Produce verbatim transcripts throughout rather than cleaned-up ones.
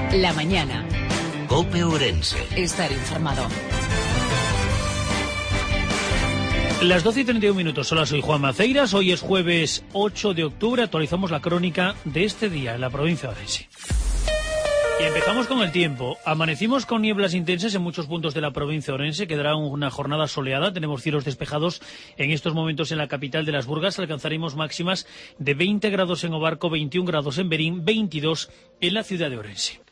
La mañana. COPE Ourense. Estar informado. Las doce y treinta y un minutos. Hola, soy Juan Maceiras. Hoy es jueves ocho de octubre. Actualizamos la crónica de este día en la provincia de Ourense. Y empezamos con el tiempo. Amanecimos con nieblas intensas en muchos puntos de la provincia de Ourense. Quedará una jornada soleada. Tenemos cielos despejados en estos momentos en la capital de las Burgas. Alcanzaremos máximas de veinte grados en Obarco, veintiún grados en Berín, veintidós en la ciudad de Ourense.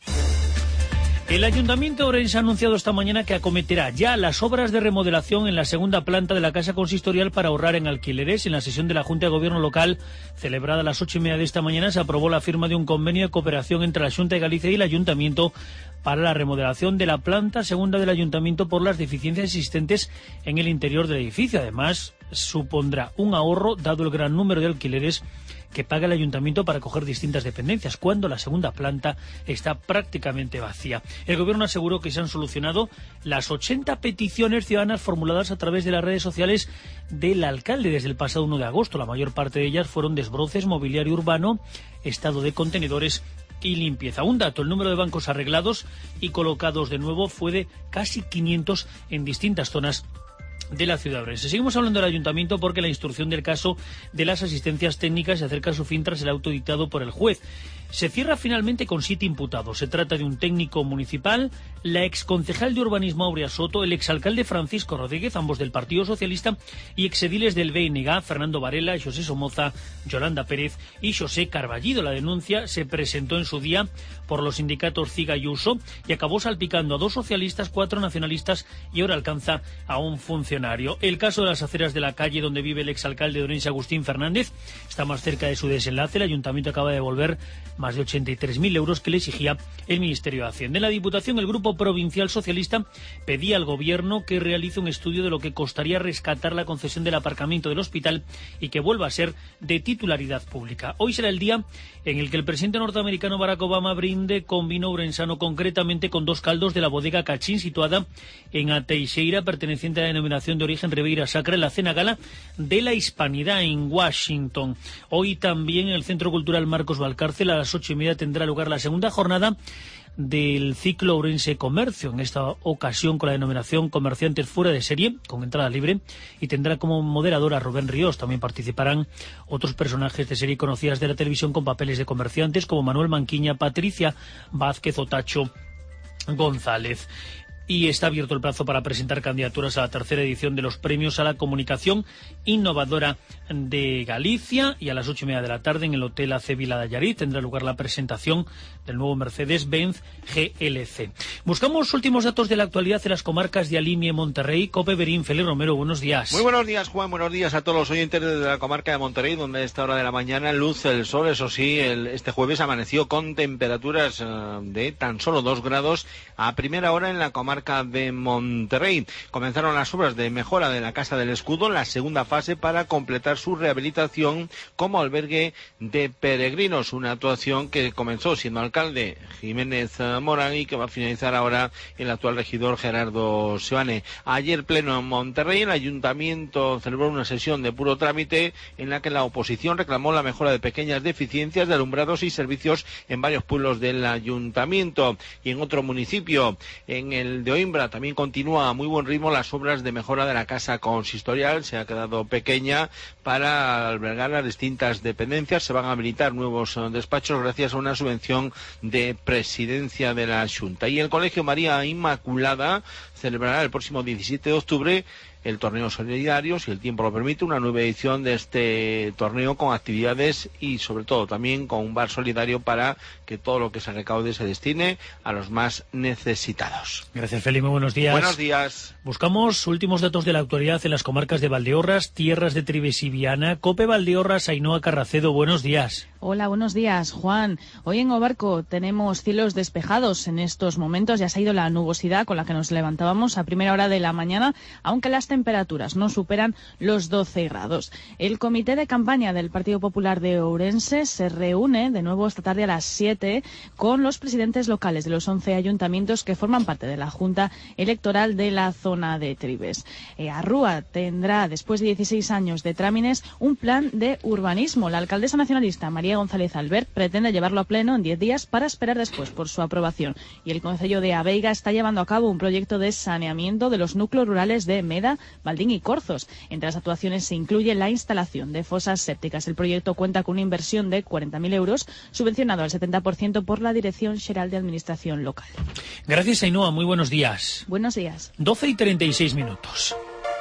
El Ayuntamiento de Ourense ha anunciado esta mañana que acometerá ya las obras de remodelación en la segunda planta de la Casa Consistorial para ahorrar en alquileres. En la sesión de la Junta de Gobierno local, celebrada a las ocho y media de esta mañana, se aprobó la firma de un convenio de cooperación entre la Xunta de Galicia y el Ayuntamiento para la remodelación de la planta segunda del Ayuntamiento por las deficiencias existentes en el interior del edificio. Además, supondrá un ahorro, dado el gran número de alquileres que paga el Ayuntamiento para acoger distintas dependencias, cuando la segunda planta está prácticamente vacía. El Gobierno aseguró que se han solucionado las ochenta peticiones ciudadanas formuladas a través de las redes sociales del alcalde desde el pasado uno de agosto. La mayor parte de ellas fueron desbroces, mobiliario urbano, estado de contenedores y limpieza. Un dato: el número de bancos arreglados y colocados de nuevo fue de casi quinientos en distintas zonas de la ciudad de Ourense. Seguimos hablando del Ayuntamiento porque la instrucción del caso de las asistencias técnicas se acerca a su fin tras el auto dictado por el juez. Se cierra finalmente con siete imputados. Se trata de un técnico municipal, la exconcejal de urbanismo Aurea Soto, el exalcalde Francisco Rodríguez, ambos del Partido Socialista, y exediles del B N G, Fernando Varela, José Somoza, Yolanda Pérez y José Carballido. La denuncia se presentó en su día por los sindicatos Ciga y Uso y acabó salpicando a dos socialistas, cuatro nacionalistas y ahora alcanza a un funcionario. El caso de las aceras de la calle donde vive el exalcalde de Ourense, Agustín Fernández, está más cerca de su desenlace. El Ayuntamiento acaba de devolver más de ochenta y tres mil euros que le exigía el Ministerio de Hacienda. En la Diputación, el Grupo Provincial Socialista pedía al Gobierno que realice un estudio de lo que costaría rescatar la concesión del aparcamiento del hospital y que vuelva a ser de titularidad pública. Hoy será el día en el que el presidente norteamericano Barack Obama brinde con vino ourensano, concretamente con dos caldos de la bodega Cachín, situada en Ateixeira, perteneciente a la denominación de origen Ribeira Sacra, en la cena gala de la Hispanidad en Washington. Hoy también en el Centro Cultural Marcos Valcárcel, a las ocho y media, tendrá lugar la segunda jornada del ciclo Ourense Comercio, en esta ocasión con la denominación Comerciantes Fuera de Serie, con entrada libre, y tendrá como moderadora a Rubén Ríos. También participarán otros personajes de serie conocidas de la televisión con papeles de comerciantes como Manuel Manquiña, Patricia Vázquez o Tacho González. Y está abierto el plazo para presentar candidaturas a la tercera edición de los premios a la comunicación innovadora de Galicia. Y a las ocho y media de la tarde en el Hotel A C Vila de Allariz tendrá lugar la presentación del nuevo Mercedes-Benz G L C. Buscamos últimos datos de la actualidad en las comarcas de Alimie, Monterrey. Cope Berín, Félix Romero, buenos días. Muy buenos días, Juan, buenos días a todos los oyentes de la comarca de Monterrey, donde a esta hora de la mañana luce el sol. Eso sí, el, este jueves amaneció con temperaturas uh, de tan solo dos grados a primera hora en la comarca de Monterrey. Comenzaron las obras de mejora de la Casa del Escudo, la segunda fase para completar su rehabilitación como albergue de peregrinos, una actuación que comenzó siendo alcalde Jiménez Morán y que va a finalizar ahora el actual regidor Gerardo Seoane. Ayer pleno en Monterrey, el Ayuntamiento celebró una sesión de puro trámite en la que la oposición reclamó la mejora de pequeñas deficiencias de alumbrados y servicios en varios pueblos del Ayuntamiento. Y en otro municipio, en el de Oimbra, también continúa a muy buen ritmo las obras de mejora de la Casa Consistorial. Se ha quedado pequeña para albergar las distintas dependencias. Se van a habilitar nuevos uh, despachos gracias a una subvención de presidencia de la Xunta. Y el Colegio María Inmaculada celebrará el próximo diecisiete de octubre el torneo solidario, si el tiempo lo permite, una nueva edición de este torneo con actividades y sobre todo también con un bar solidario para que todo lo que se recaude se destine a los más necesitados. Gracias, Feli, muy buenos días. Buenos días. Buscamos últimos datos de la actualidad en las comarcas de Valdeorras, Tierras de Trives y Viana. Cope Valdeorras, Ainhoa Carracedo, buenos días. Hola, buenos días, Juan. Hoy en Obarco tenemos cielos despejados en estos momentos. Ya se ha ido la nubosidad con la que nos levantábamos a primera hora de la mañana, aunque las temperaturas no superan los doce grados. El comité de campaña del Partido Popular de Ourense se reúne de nuevo esta tarde a las siete con los presidentes locales de los once ayuntamientos que forman parte de la Junta Electoral de la zona de Trives. Eh, Arrúa tendrá, después de dieciséis años de trámites, un plan de urbanismo. La alcaldesa nacionalista, María María González Albert pretende llevarlo a pleno en diez días para esperar después por su aprobación. Y el Concello de Abeiga está llevando a cabo un proyecto de saneamiento de los núcleos rurales de Meda, Valdín y Corzos. Entre las actuaciones se incluye la instalación de fosas sépticas. El proyecto cuenta con una inversión de cuarenta mil euros, subvencionado al setenta por ciento por la Dirección Xeral de Administración Local. Gracias, Ainhoa. Muy buenos días. Buenos días. doce y treinta y seis minutos.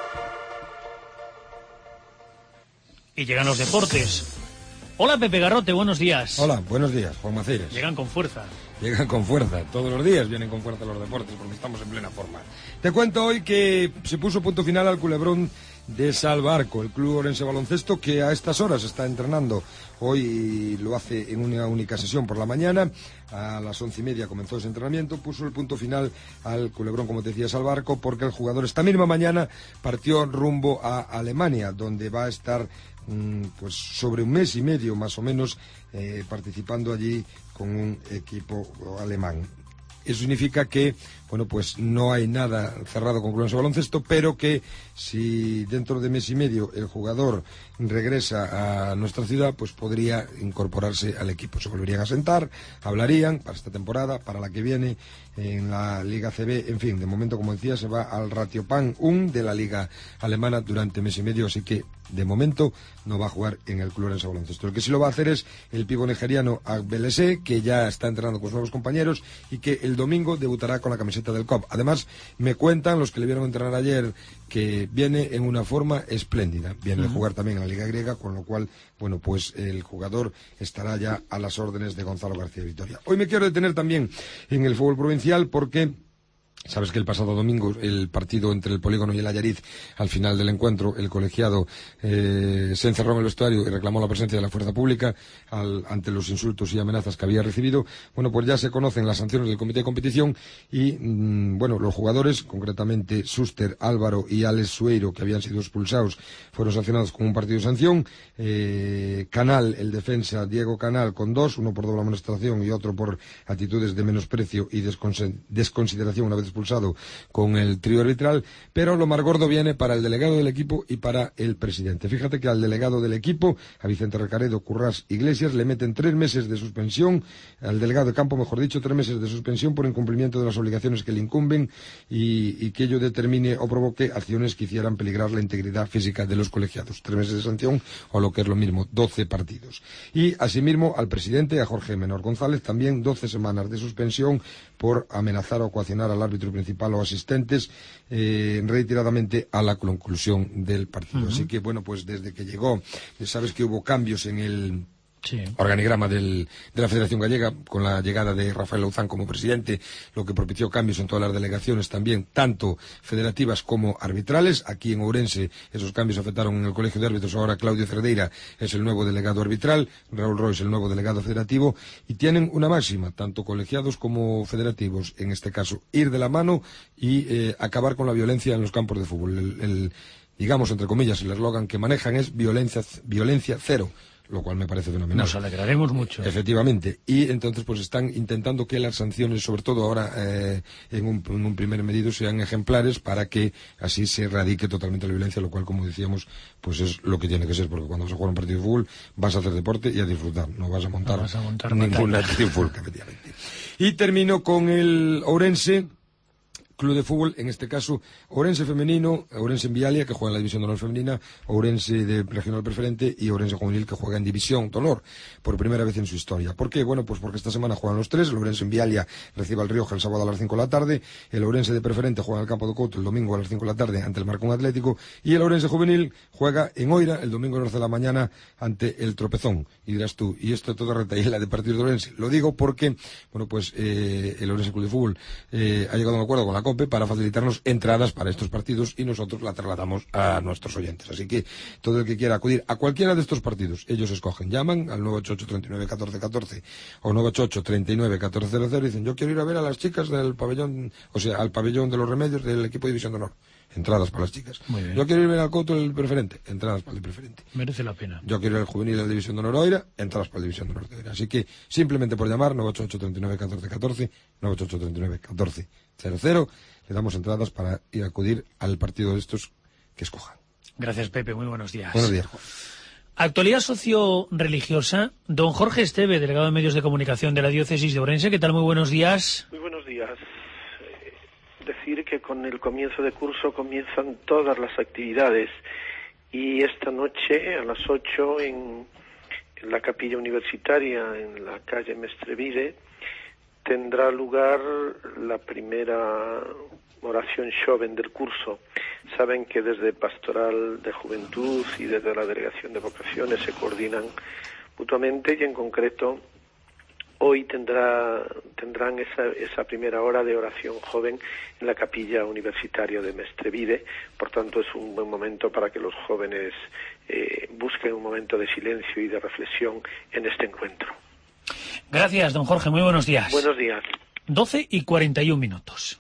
Y llegan los deportes. Hola, Pepe Garrote, buenos días. Hola, buenos días, Juan Maceiras. Llegan con fuerza. Llegan con fuerza, todos los días vienen con fuerza los deportes porque estamos en plena forma. Te cuento hoy que se puso punto final al culebrón de Salvarco, el Club Orense Baloncesto, que a estas horas está entrenando. Hoy lo hace en una única sesión por la mañana, a las once y media comenzó ese entrenamiento, puso el punto final al culebrón, como te decía, Salvarco, porque el jugador esta misma mañana partió rumbo a Alemania, donde va a estar pues sobre un mes y medio más o menos eh, participando allí con un equipo alemán. Eso significa que, bueno, pues no hay nada cerrado con Club Orense Baloncesto, pero que si dentro de mes y medio el jugador regresa a nuestra ciudad, pues podría incorporarse al equipo. Se volverían a sentar, hablarían para esta temporada, para la que viene en la Liga C B. En fin, de momento, como decía, se va al Ratiopan uno de la Liga Alemana durante mes y medio, así que de momento no va a jugar en el Club Orense Baloncesto. El que sí lo va a hacer es el pivo nigeriano Agbelese, que ya está entrenando con sus nuevos compañeros y que el domingo debutará con la camiseta del C O P. Además, me cuentan los que le vieron entrenar ayer que viene en una forma espléndida. Viene uh-huh. de jugar también en la Liga Griega, con lo cual, bueno, pues el jugador estará ya a las órdenes de Gonzalo García Vitoria. Hoy me quiero detener también en el fútbol provincial porque sabes que el pasado domingo el partido entre el Polígono y el Allariz, al final del encuentro, el colegiado eh, se encerró en el vestuario y reclamó la presencia de la fuerza pública al, ante los insultos y amenazas que había recibido. Bueno, pues ya se conocen las sanciones del comité de competición y, mmm, bueno, los jugadores, concretamente Suster, Álvaro y Alex Sueiro, que habían sido expulsados, fueron sancionados con un partido de sanción. Eh, Canal, el defensa Diego Canal, con dos, uno por doble amonestación y otro por actitudes de menosprecio y desconsideración una vez expulsado, con el trío arbitral, pero lo más gordo viene para el delegado del equipo y para el presidente. Fíjate que al delegado del equipo, a Vicente Recaredo Currás Iglesias, le meten tres meses de suspensión, al delegado de campo, mejor dicho, tres meses de suspensión por incumplimiento de las obligaciones que le incumben y, y que ello determine o provoque acciones que hicieran peligrar la integridad física de los colegiados. Tres meses de sanción, o lo que es lo mismo, doce partidos. Y asimismo al presidente, a Jorge Menor González, también doce semanas de suspensión por amenazar o coaccionar al árbitro principal o asistentes eh, reiteradamente a la conclusión del partido. Uh-huh. Así que, bueno, pues desde que llegó, sabes que hubo cambios en el sí. organigrama del, de la Federación Gallega, con la llegada de Rafael Lauzán como presidente, lo que propició cambios en todas las delegaciones también, tanto federativas como arbitrales. Aquí en Ourense esos cambios afectaron en el Colegio de Árbitros. Ahora Claudio Cerdeira es el nuevo delegado arbitral, Raúl Roy es el nuevo delegado federativo, y tienen una máxima, tanto colegiados como federativos, en este caso, ir de la mano y eh, acabar con la violencia en los campos de fútbol. El, el, digamos, entre comillas, el eslogan que manejan es violencia, violencia cero, lo cual me parece fenomenal. Nos alegraremos mucho. Efectivamente. Y entonces pues están intentando que las sanciones, sobre todo ahora eh, en, un, en un primer medido, sean ejemplares para que así se erradique totalmente la violencia, lo cual, como decíamos, pues es lo que tiene que ser, porque cuando vas a jugar un partido de fútbol vas a hacer deporte y a disfrutar, no vas a montar, no vas a montar ninguna trifulca, efectivamente. Y termino con el Ourense Club de Fútbol, en este caso Ourense Femenino, Ourense en Vialia, que juega en la División de Honor Femenina, Ourense de Regional Preferente y Ourense Juvenil, que juega en División de Honor por primera vez en su historia. ¿Por qué? Bueno, pues porque esta semana juegan los tres. El Ourense en Vialia recibe al Rioja el sábado a las cinco de la tarde, el Ourense de Preferente juega en el Campo de Couto el domingo a las cinco de la tarde ante el Marcón Atlético, y el Ourense Juvenil juega en Oira el domingo a las once de la mañana ante el Tropezón. Y dirás tú, ¿y esto toda retaíla de partidos de Ourense? Lo digo porque, bueno, pues eh, el Ourense Club de Fútbol eh, ha llegado a un acuerdo con la COPE para facilitarnos entradas para estos partidos y nosotros la trasladamos a nuestros oyentes. Así que todo el que quiera acudir a cualquiera de estos partidos, ellos escogen, llaman al nueve ocho ocho, treinta y nueve, catorce catorce o nueve ocho ocho, treinta y nueve, catorce cero cero y dicen, yo quiero ir a ver a las chicas del pabellón, o sea, al pabellón de los Remedios del equipo de División de Honor. Entradas para las chicas. Yo quiero ir a ver al Couto el Preferente, entradas para el Preferente. Merece la pena. Yo quiero ir al Juvenil de la División de Honor Oira, entradas para la División de Honor de Oira. Así que simplemente por llamar nueve ocho ocho, treinta y nueve, catorce catorce, nueve ocho ocho, treinta y nueve, catorce cero cero, le damos entradas para ir a acudir al partido de estos que escojan. Gracias, Pepe. Muy buenos días. Buenos días, Juan. Actualidad socio-religiosa. Don Jorge Esteve, delegado de Medios de Comunicación de la Diócesis de Ourense. ¿Qué tal? Muy buenos días. Muy buenos días. Eh, decir que con el comienzo de curso comienzan todas las actividades y esta noche a las ocho en, en la capilla universitaria, en la calle Mestrevide, tendrá lugar la primera oración joven del curso. Saben que desde Pastoral de Juventud y desde la Delegación de Vocaciones se coordinan mutuamente y en concreto hoy tendrá, tendrán esa, esa primera hora de oración joven en la capilla universitaria de Mestrevide. Por tanto, es un buen momento para que los jóvenes eh, busquen un momento de silencio y de reflexión en este encuentro. Gracias, don Jorge. Muy buenos días. Buenos días. doce y cuarenta y un minutos.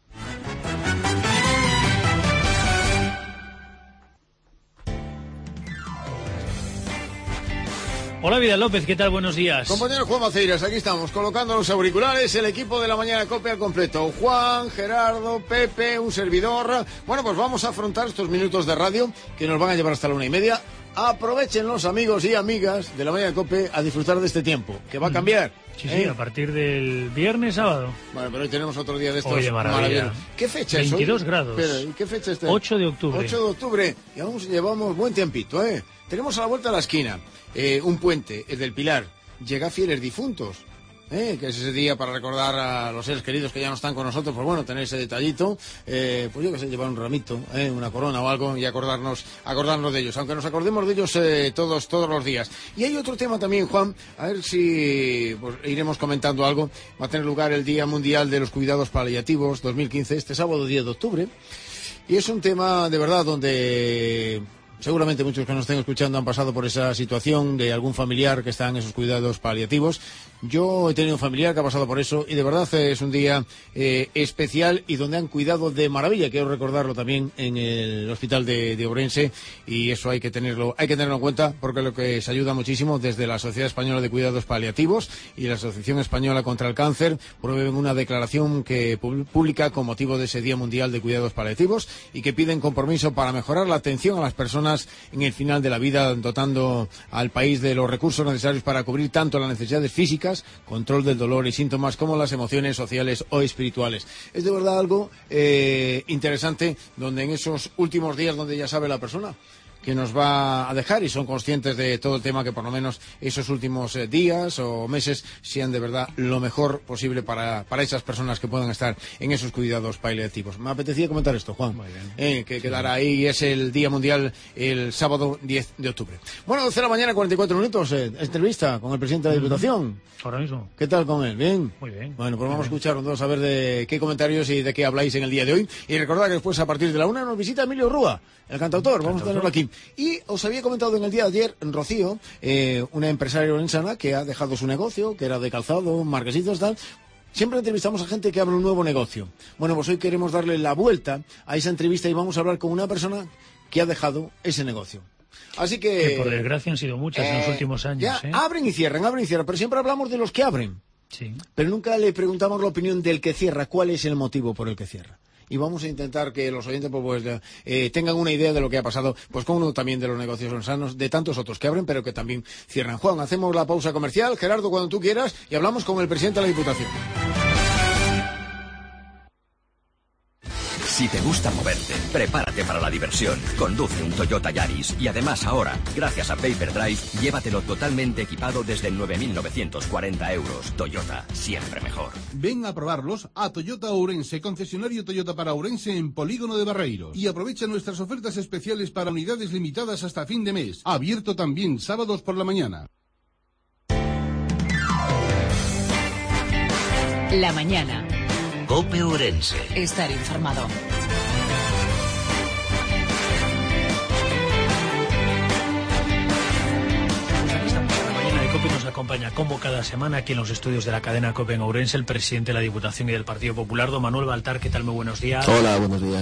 Hola, Vidal López, ¿qué tal? Buenos días. Compañero Juan Maceiras, aquí estamos, colocando los auriculares, el equipo de la mañana COPE al completo. Juan, Gerardo, Pepe, un servidor. Bueno, pues vamos a afrontar estos minutos de radio que nos van a llevar hasta la una y media. Aprovechen los amigos y amigas de la mañana COPE a disfrutar de este tiempo, que va a cambiar. Sí, ¿eh? sí, a partir del viernes, sábado. Bueno, pero hoy tenemos otro día de estos. Oye, maravilla. ¿Qué fecha es hoy? veintidós grados. Espera, ¿qué fecha es? ocho de octubre. ocho de octubre. Y aún llevamos buen tiempito, ¿eh? Tenemos a la vuelta de la esquina eh, un puente, el del Pilar. Llega Fieles Difuntos, ¿eh? Que es ese día para recordar a los seres queridos que ya no están con nosotros. Pues bueno, tener ese detallito. Eh, pues yo que sé, llevar un ramito, ¿eh? Una corona o algo y acordarnos acordarnos de ellos. Aunque nos acordemos de ellos eh, todos todos los días. Y hay otro tema también, Juan. A ver si pues, iremos comentando algo. Va a tener lugar el Día Mundial de los Cuidados Paliativos dos mil quince, este sábado diez de octubre. Y es un tema de verdad donde seguramente muchos que nos estén escuchando han pasado por esa situación de algún familiar que está en esos cuidados paliativos. Yo he tenido un familiar que ha pasado por eso y de verdad es un día eh, especial y donde han cuidado de maravilla. Quiero recordarlo también en el hospital de, de Ourense y eso hay que tenerlo hay que tenerlo en cuenta porque lo que se ayuda muchísimo desde la Sociedad Española de Cuidados Paliativos y la Asociación Española contra el Cáncer promueven una declaración que publica con motivo de ese Día Mundial de Cuidados Paliativos y que piden compromiso para mejorar la atención a las personas en el final de la vida, dotando al país de los recursos necesarios para cubrir tanto las necesidades físicas, control del dolor y síntomas como las emociones sociales o espirituales. Es de verdad algo eh, interesante donde en esos últimos días donde ya sabe la persona que nos va a dejar y son conscientes de todo el tema que por lo menos esos últimos eh, días o meses sean de verdad lo mejor posible para, para esas personas que puedan estar en esos cuidados paliativos. Me apetecía comentar esto, Juan, Muy bien. Eh, que quedará ahí, es el Día Mundial el sábado diez de octubre. Bueno, doce de la mañana, cuarenta y cuatro minutos, eh, entrevista con el presidente de la Diputación. Ahora mismo. ¿Qué tal con él? ¿Bien? Muy bien. Bueno, pues Muy vamos bien. a escuchar, vamos a ver de qué comentarios y de qué habláis en el día de hoy. Y recordad que después, a partir de la una, nos visita Emilio Rúa, el cantautor. Vamos a tenerlo aquí. Y os había comentado en el día de ayer, Rocío, eh, una empresaria orensana que ha dejado su negocio, que era de calzado, marquesitos, tal. Siempre entrevistamos a gente que abre un nuevo negocio. Bueno, pues hoy queremos darle la vuelta a esa entrevista y vamos a hablar con una persona que ha dejado ese negocio. Así que... Que por desgracia han sido muchas eh, en los últimos años. Ya, ¿eh? abren y cierran, abren y cierran, pero siempre hablamos de los que abren. Sí. Pero nunca le preguntamos la opinión del que cierra, cuál es el motivo por el que cierra. Y vamos a intentar que los oyentes pues, eh, tengan una idea de lo que ha pasado pues con uno también de los negocios orensanos, de tantos otros que abren, pero que también cierran. Juan, hacemos la pausa comercial, Gerardo, cuando tú quieras, y hablamos con el presidente de la Diputación. Si te gusta moverte, prepárate para la diversión. Conduce un Toyota Yaris y además ahora, gracias a Paper Drive, llévatelo totalmente equipado desde nueve mil novecientos cuarenta euros. Toyota, siempre mejor. Ven a probarlos a Toyota Ourense, concesionario Toyota para Ourense en Polígono de Barreiros. Y aprovecha nuestras ofertas especiales para unidades limitadas hasta fin de mes. Abierto también sábados por la mañana. La mañana. COPE Ourense. Estar informado. COPE nos acompaña como cada semana aquí en los estudios de la cadena COPE en Ourense el presidente de la Diputación y del Partido Popular, don Manuel Baltar. ¿Qué tal? Muy buenos días. Hola, buenos días.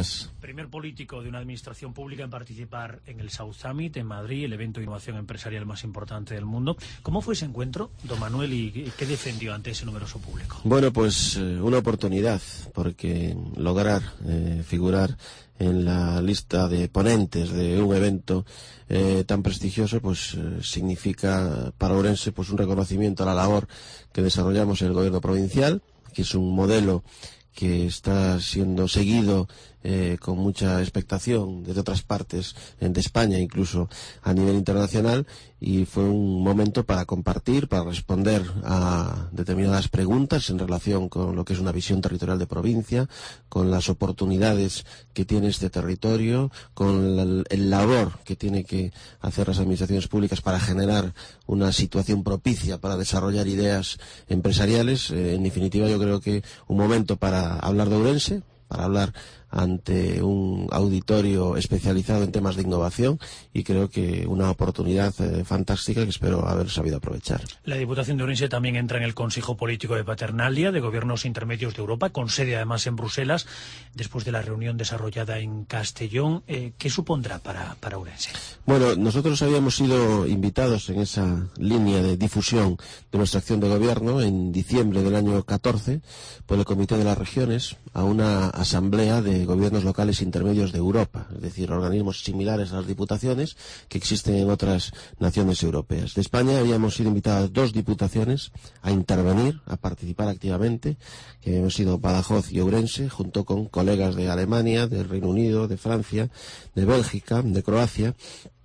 Primer político de una administración pública en participar en el South Summit en Madrid, el evento de innovación empresarial más importante del mundo. ¿Cómo fue ese encuentro, don Manuel, y qué defendió ante ese numeroso público? Bueno, pues eh, una oportunidad, porque lograr eh, figurar en la lista de ponentes de un evento eh, tan prestigioso, pues eh, significa para Ourense pues un reconocimiento a la labor que desarrollamos en el gobierno provincial, que es un modelo que está siendo seguido eh, con mucha expectación desde otras partes eh, de España, incluso a nivel internacional, y fue un momento para compartir, para responder a determinadas preguntas en relación con lo que es una visión territorial de provincia, con las oportunidades que tiene este territorio, con la, el labor que tiene que hacer las administraciones públicas para generar una situación propicia para desarrollar ideas empresariales. Eh, en definitiva, yo creo que un momento para hablar de Ourense, para hablar ante un auditorio especializado en temas de innovación, y creo que una oportunidad eh, fantástica que espero haber sabido aprovechar. La Diputación de Ourense también entra en el Consejo Político de Paternalia de Gobiernos Intermedios de Europa, con sede además en Bruselas, después de la reunión desarrollada en Castellón. Eh, ¿Qué supondrá para, para Ourense? Bueno, nosotros habíamos sido invitados en esa línea de difusión de nuestra acción de gobierno en diciembre del año catorce por el Comité de las Regiones a una asamblea de gobiernos locales intermedios de Europa, es decir, organismos similares a las diputaciones que existen en otras naciones europeas. De España habíamos sido invitadas dos diputaciones a intervenir, a participar activamente, que hemos sido Badajoz y Ourense, junto con colegas de Alemania, del Reino Unido, de Francia, de Bélgica, de Croacia.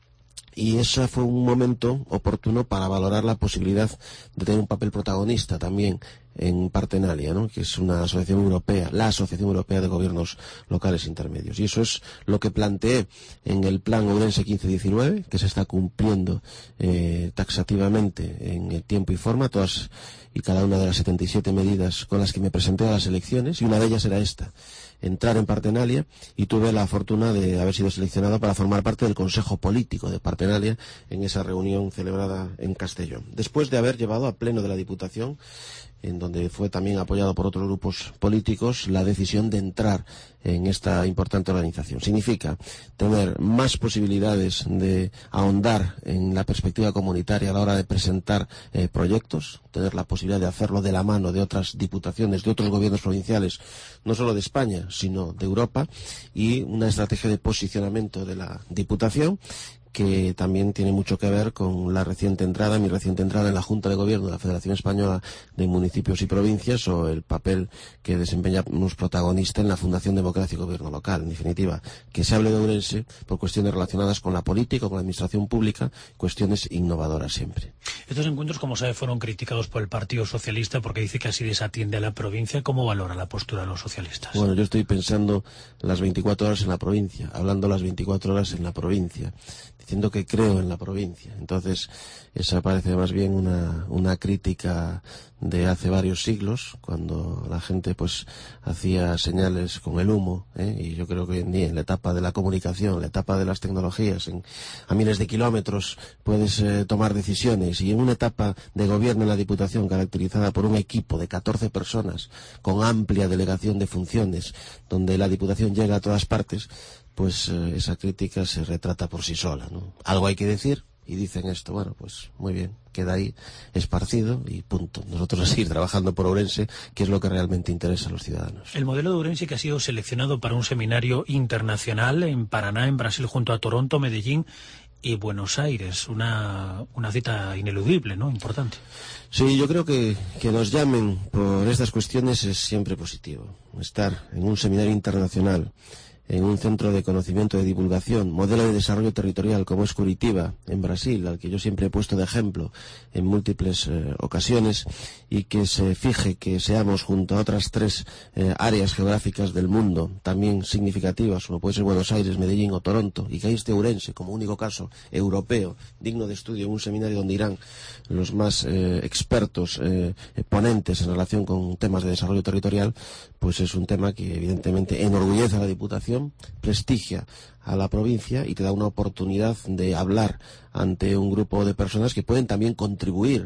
Y ese fue un momento oportuno para valorar la posibilidad de tener un papel protagonista también en Paternalia, ¿no?, que es una asociación europea, la Asociación Europea de Gobiernos Locales Intermedios. Y eso es lo que planteé en el Plan Ourense quince diecinueve, que se está cumpliendo eh, taxativamente en el tiempo y forma, todas y cada una de las setenta y siete medidas con las que me presenté a las elecciones, y una de ellas era esta: entrar en Paternalia, y tuve la fortuna de haber sido seleccionado para formar parte del Consejo Político de Paternalia en esa reunión celebrada en Castellón. Después de haber llevado a pleno de la Diputación, en donde fue también apoyado por otros grupos políticos, la decisión de entrar en esta importante organización. Significa tener más posibilidades de ahondar en la perspectiva comunitaria a la hora de presentar eh, proyectos, tener la posibilidad de hacerlo de la mano de otras diputaciones, de otros gobiernos provinciales, no solo de España, sino de Europa, y una estrategia de posicionamiento de la Diputación que también tiene mucho que ver con la reciente entrada, mi reciente entrada en la Junta de Gobierno de la Federación Española de Municipios y Provincias, o el papel que desempeñamos protagonista en la Fundación Democracia y Gobierno Local. En definitiva, que se hable de Ourense por cuestiones relacionadas con la política, con la administración pública, cuestiones innovadoras siempre. Estos encuentros, como sabe, fueron criticados por el Partido Socialista porque dice que así desatiende a la provincia. ¿Cómo valora la postura de los socialistas? Bueno, yo estoy pensando las veinticuatro horas en la provincia, hablando las veinticuatro horas en la provincia, diciendo que creo en la provincia. Entonces, esa parece más bien una, una crítica de hace varios siglos, cuando la gente pues hacía señales con el humo, ¿eh? Y yo creo que hoy en día, en la etapa de la comunicación, la etapa de las tecnologías, en, a miles de kilómetros puedes eh, tomar decisiones, y en una etapa de gobierno en la Diputación caracterizada por un equipo de catorce personas con amplia delegación de funciones, donde la Diputación llega a todas partes, pues eh, esa crítica se retrata por sí sola, ¿no? Algo hay que decir, y dicen esto, bueno, pues muy bien, queda ahí esparcido y punto. Nosotros a seguir trabajando por Ourense, que es lo que realmente interesa a los ciudadanos. El modelo de Ourense, que ha sido seleccionado para un seminario internacional en Paraná, en Brasil, junto a Toronto, Medellín y Buenos Aires, una, una cita ineludible, ¿no?, importante. Sí, yo creo que que nos llamen por estas cuestiones es siempre positivo. Estar en un seminario internacional, en un centro de conocimiento de divulgación, modelo de desarrollo territorial como es Curitiba, en Brasil, al que yo siempre he puesto de ejemplo en múltiples eh, ocasiones, y que se fije que seamos junto a otras tres eh, áreas geográficas del mundo, también significativas, como puede ser Buenos Aires, Medellín o Toronto, y que ahí esté Ourense como único caso europeo, digno de estudio, en un seminario donde irán los más eh, expertos, eh, ponentes en relación con temas de desarrollo territorial, pues es un tema que evidentemente enorgullece a la Diputación, prestigia a la provincia y te da una oportunidad de hablar ante un grupo de personas que pueden también contribuir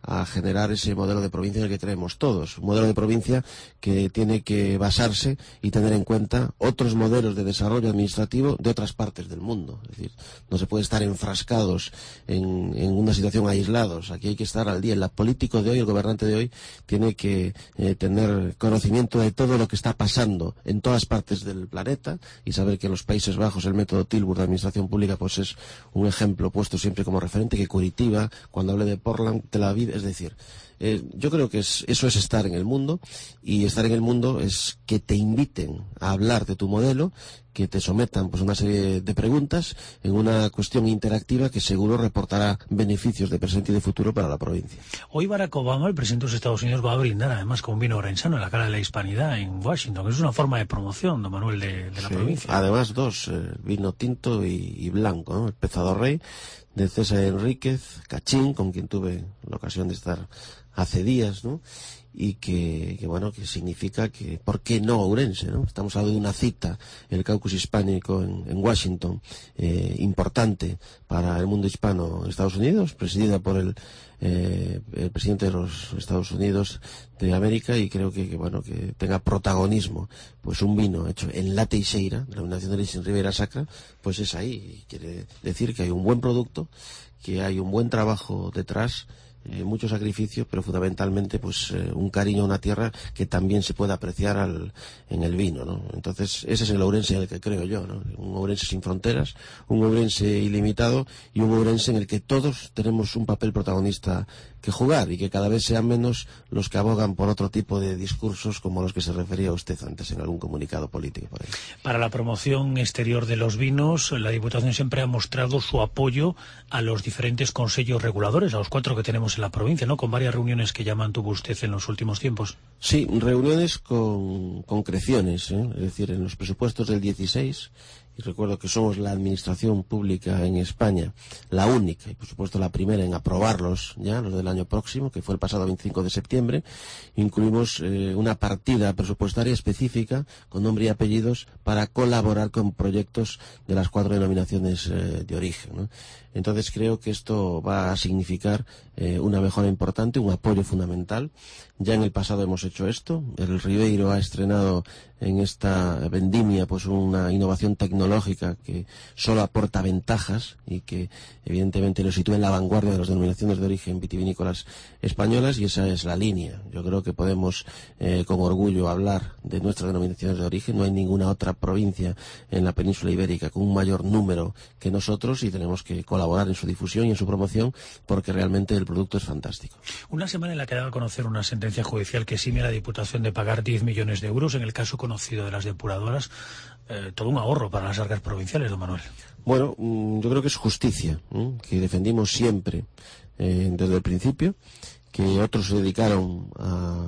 a generar ese modelo de provincia en el que creemos todos. Un modelo de provincia que tiene que basarse y tener en cuenta otros modelos de desarrollo administrativo de otras partes del mundo. Es decir, no se puede estar enfrascados en, en una situación aislados. Aquí hay que estar al día. El político de hoy, el gobernante de hoy, tiene que eh, tener conocimiento de todo lo que está pasando en todas partes del planeta y saber que en los Países Bajos el método Tilburg de administración pública pues es un ejemplo puesto siempre como referente, que Curitiba, cuando hable de Portland, Tel Aviv, es decir, eh, yo creo que es, eso es estar en el mundo, y estar en el mundo es que te inviten a hablar de tu modelo, que te sometan pues una serie de preguntas en una cuestión interactiva que seguro reportará beneficios de presente y de futuro para la provincia. Hoy Barack Obama, el presidente de los Estados Unidos, va a brindar además con vino orensano en la cara de la hispanidad en Washington. Es una forma de promoción, don Manuel, de, de la sí, provincia. Además dos, eh, vino tinto y, y blanco, ¿no? El Pescador Rey de César Enríquez Cachín, con quien tuve la ocasión de estar hace días, ¿no? Y que, que bueno, que significa que, ¿por qué no Ourense, no? Estamos hablando de una cita, el caucus hispánico en, en Washington, eh, importante para el mundo hispano en Estados Unidos, presidida por el, eh, el presidente de los Estados Unidos de América, y creo que, que bueno, que tenga protagonismo, pues un vino hecho en La Teixeira, la denominación de origen Ribera Sacra, pues es ahí, y quiere decir que hay un buen producto, que hay un buen trabajo detrás, Eh, mucho sacrificio, pero fundamentalmente pues eh, un cariño a una tierra que también se puede apreciar al, en el vino, ¿no? Entonces ese es el Ourense en el que creo yo, ¿no? Un Ourense sin fronteras, un Ourense ilimitado y un Ourense en el que todos tenemos un papel protagonista que jugar, y que cada vez sean menos los que abogan por otro tipo de discursos como los que se refería usted antes en algún comunicado político por ahí. Para la promoción exterior de los vinos, la Diputación siempre ha mostrado su apoyo a los diferentes consejos reguladores, a los cuatro que tenemos en la provincia, ¿no? Con varias reuniones que ya mantuvo usted en los últimos tiempos. Sí, reuniones con concreciones, ¿eh? Es decir, en los presupuestos del dieciséis, y recuerdo que somos la administración pública en España, la única, y por supuesto la primera en aprobarlos ya, los del año próximo, que fue el pasado veinticinco de septiembre, incluimos eh, una partida presupuestaria específica con nombre y apellidos para colaborar con proyectos de las cuatro denominaciones eh, de origen, ¿no? Entonces creo que esto va a significar eh, una mejora importante, un apoyo fundamental. Ya en el pasado hemos hecho esto. El Ribeiro ha estrenado en esta vendimia pues una innovación tecnológica que solo aporta ventajas y que evidentemente lo sitúa en la vanguardia de las denominaciones de origen vitivinícolas españolas, y esa es la línea. Yo creo que podemos eh, con orgullo hablar de nuestras denominaciones de origen. No hay ninguna otra provincia en la península ibérica con un mayor número que nosotros, y tenemos que colaborar en su difusión y en su promoción, porque realmente el producto es fantástico. Una semana en la que daba a conocer una sentencia judicial que exime a la Diputación de pagar diez millones de euros en el caso conocido de las depuradoras, eh, todo un ahorro para las arcas provinciales, don Manuel. Bueno, yo creo que es justicia, ¿eh? Que defendimos siempre eh, desde el principio, que otros se dedicaron a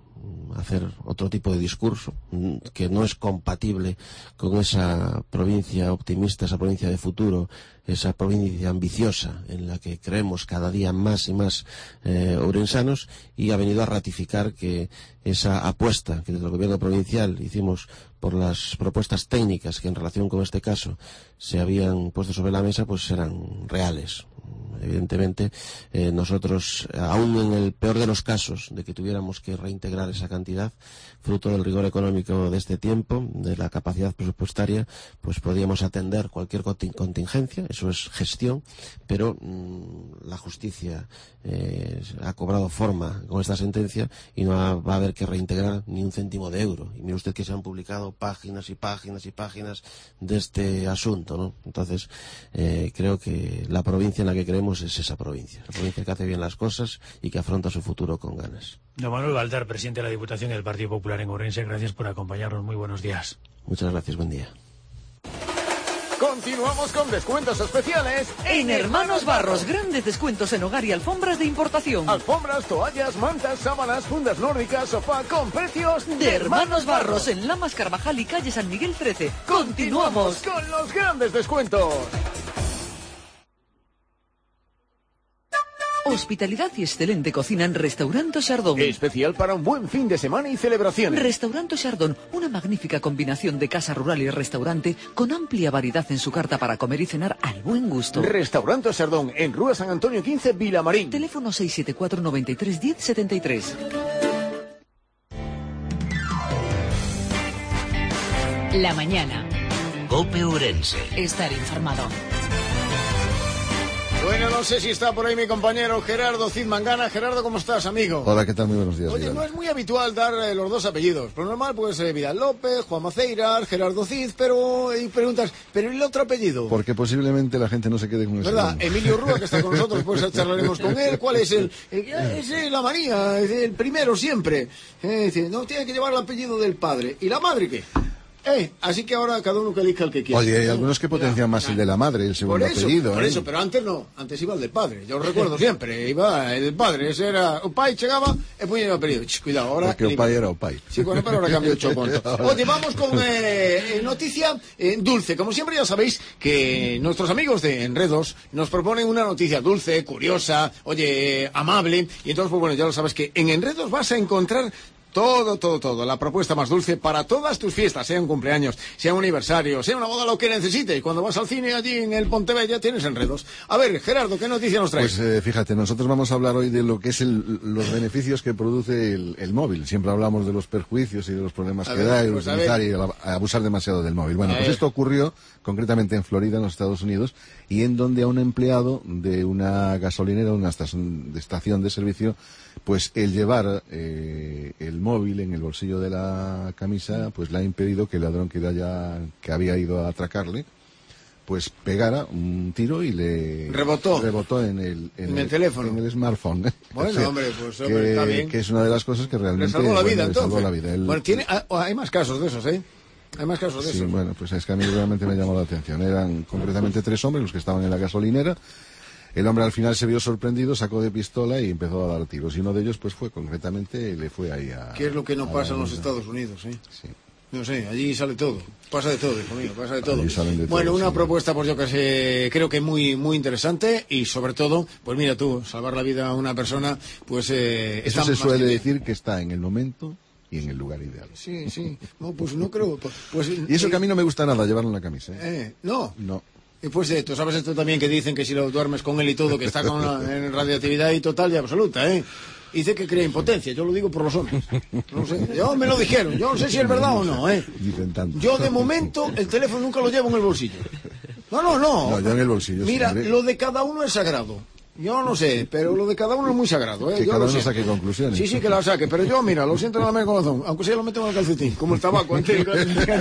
hacer otro tipo de discurso que no es compatible con esa provincia optimista, esa provincia de futuro, esa provincia ambiciosa en la que creemos cada día más y más eh, ourensanos, y ha venido a ratificar que esa apuesta que desde el gobierno provincial hicimos por las propuestas técnicas que en relación con este caso se habían puesto sobre la mesa, pues eran reales. Evidentemente, eh, nosotros, aún en el peor de los casos de que tuviéramos que reintegrar esa cantidad, fruto del rigor económico de este tiempo, de la capacidad presupuestaria, pues podíamos atender cualquier contingencia. Eso es gestión, pero mmm, la justicia eh, ha cobrado forma con esta sentencia y no ha, va a haber que reintegrar ni un céntimo de euro. Y mire usted que se han publicado páginas y páginas y páginas de este asunto, ¿no? Entonces, eh, creo que la provincia en la que creemos es esa provincia, la provincia que hace bien las cosas y que afronta su futuro con ganas. Don Manuel Baltar, presidente de la Diputación del Partido Popular en Ourense, gracias por acompañarnos. Muy buenos días. Muchas gracias, buen día. Continuamos con descuentos especiales en Hermanos Barros. Grandes descuentos en hogar y alfombras de importación. Alfombras, toallas, mantas, sábanas, fundas nórdicas, sofá, con precios de Hermanos Barros, en Lamas Carvajal y calle San Miguel trece. Continuamos con los grandes descuentos. Hospitalidad y excelente cocina en Restaurante Chardon. Especial para un buen fin de semana y celebraciones. Restaurante Chardon, una magnífica combinación de casa rural y restaurante con amplia variedad en su carta para comer y cenar al buen gusto. Restaurante Chardon, en Rúa San Antonio quince, Vilamarín. Teléfono seis siete cuatro, noventa y tres, diez, setenta y tres. La mañana. COPE Ourense. Estar informado. Bueno, no sé si está por ahí mi compañero Gerardo Cid Mangana. Gerardo, ¿cómo estás, amigo? Hola, ¿qué tal? Muy buenos días. Oye, Vidal. no es muy habitual dar eh, los dos apellidos. Por normal, pues eh, Vidal López, Juan Maceiras, Gerardo Cid, pero... Y preguntas, ¿pero el otro apellido? Porque posiblemente la gente no se quede con ese ¿Verdad? nombre. Emilio Rúa, que está con nosotros, pues charlaremos con él. ¿Cuál es el...? el es eh, la manía, es el primero siempre. Eh, dice, no, tiene que llevar el apellido del padre. ¿Y la madre qué? Eh, así que ahora cada uno que elija el que quiera. Oye, hay algunos que potencian más el de la madre, el segundo por eso, apellido. Por ¿eh? eso, pero antes no, antes iba el del padre. Yo lo recuerdo siempre, iba el del padre. Ese era, o pai llegaba, e ponía el apellido. Ch, cuidado, ahora... Porque o pai era o pai. Sí, bueno, pero ahora cambio el chopón. Oye, vamos con eh, noticia eh, dulce. Como siempre ya sabéis que nuestros amigos de Enredos nos proponen una noticia dulce, curiosa, oye, amable. Y entonces, pues bueno, ya lo sabes que en Enredos vas a encontrar... Todo, todo, todo. La propuesta más dulce para todas tus fiestas, sea un cumpleaños, sea un aniversario, sea una boda, lo que necesites. Cuando vas al cine allí en el Pontebella tienes Enredos. A ver, Gerardo, ¿qué noticia nos traes? Pues eh, fíjate, nosotros vamos a hablar hoy de lo que es el, los beneficios que produce el, el móvil. Siempre hablamos de los perjuicios y de los problemas A que ver, da y pues a utilizar ver. y el ab- abusar demasiado del móvil. Bueno, A pues ver. esto ocurrió concretamente en Florida, en los Estados Unidos, y en donde a un empleado de una gasolinera, una estación de, estación de servicio, pues el llevar eh, el móvil en el bolsillo de la camisa, pues le ha impedido que el ladrón que, haya, que había ido a atracarle, pues pegara un tiro y le Rebotó. rebotó en el, en En el teléfono. en el smartphone. Bueno, O sea, hombre, pues hombre, que, está bien. que es una de las cosas que realmente Le salvó la bueno, vida, le entonces. salvó la vida. El- Bueno, tiene, ah, hay más casos de esos, ¿eh? Hay más casos de Sí, esos. bueno, pues es que a mí realmente me llamó la atención. Eran concretamente tres hombres los que estaban en la gasolinera. El hombre al final se vio sorprendido, sacó de pistola y empezó a dar tiros. Y uno de ellos, pues fue concretamente, le fue ahí a... ¿Qué es lo que no a pasa la en los luna. Estados Unidos, eh? Sí. No sé, allí sale todo. Pasa de todo, hijo mío, pasa de todo. Allí salen de Bueno, todo, una sí. propuesta, pues yo que sé, creo que muy muy interesante y sobre todo, pues mira tú, salvar la vida a una persona, pues eh, Eso está se más suele que bien. decir que está en el momento y en el lugar ideal. Sí, sí. No, pues no creo. Pues, Y eso eh, que a mí no me gusta nada, llevarlo en la camisa. ¿eh? eh, no. No. Y pues eh, tú sabes esto también que dicen que si lo duermes con él y todo, que está con la, en radioactividad y total y absoluta, ¿eh? Y dice que crea impotencia, yo lo digo por los hombres. No sé, yo me lo dijeron, yo no sé si es verdad o no, ¿eh? Dicen tanto. Yo de momento el teléfono nunca lo llevo en el bolsillo. No, no, no. No, yo en el bolsillo. Mira, siempre. lo de cada uno es sagrado. Yo no sé, pero lo de cada uno es muy sagrado, ¿eh? Que Yo cada lo uno sé. saque conclusiones. Sí, sí, que la saque, pero yo, mira, lo siento en la mera corazón, aunque sea lo meto en el calcetín, como el tabaco antiguo.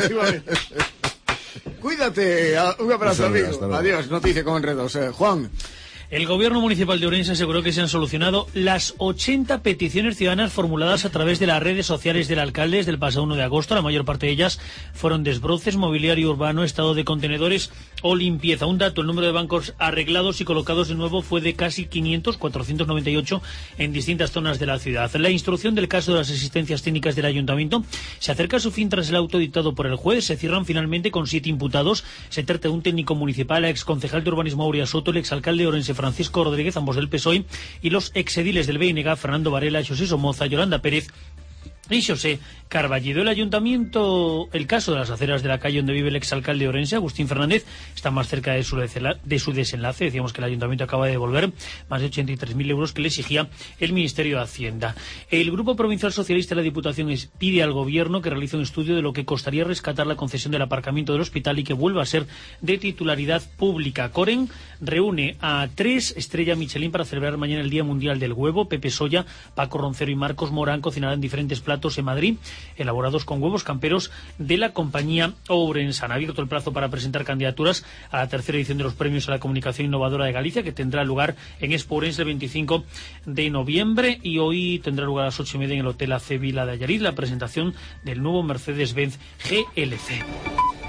Cuídate, a- un abrazo, Hasta luego, amigo. hasta luego. Adiós, noticia con enredos. Eh, Juan. El Gobierno Municipal de Ourense aseguró que se han solucionado las ochenta peticiones ciudadanas formuladas a través de las redes sociales del alcalde desde el pasado uno de agosto. La mayor parte de ellas fueron desbroces, mobiliario urbano, estado de contenedores o limpieza. Un dato, el número de bancos arreglados y colocados de nuevo fue de casi quinientos, cuatrocientos noventa y ocho en distintas zonas de la ciudad. La instrucción del caso de las asistencias técnicas del Ayuntamiento se acerca a su fin tras el auto dictado por el juez. Se cierran finalmente con siete imputados. Se trata de un técnico municipal, exconcejal de urbanismo Aurea Soto, el exalcalde de Ourense Francisco Rodríguez, ambos del P S O E, y los exediles del B N G, Fernando Varela, José Somoza, Yolanda Pérez y José Carballido. El ayuntamiento, el caso de las aceras de la calle donde vive el exalcalde de Ourense, Agustín Fernández, está más cerca de su, de su desenlace. Decíamos que el ayuntamiento acaba de devolver más de ochenta y tres mil euros que le exigía el Ministerio de Hacienda. El Grupo Provincial Socialista de la Diputación es, pide al Gobierno que realice un estudio de lo que costaría rescatar la concesión del aparcamiento del hospital y que vuelva a ser de titularidad pública. Coren reúne a tres Estrella Michelin para celebrar mañana el Día Mundial del Huevo. Pepe Soya, Paco Roncero y Marcos Morán cocinarán diferentes platos en Madrid, elaborados con huevos camperos de la compañía Ourense. Han abierto el plazo para presentar candidaturas a la tercera edición de los Premios a la Comunicación Innovadora de Galicia, que tendrá lugar en Expo Ourense el veinticinco de noviembre, y hoy tendrá lugar a las ocho y media en el Hotel A C Vila de Allariz la presentación del nuevo Mercedes-Benz G L C.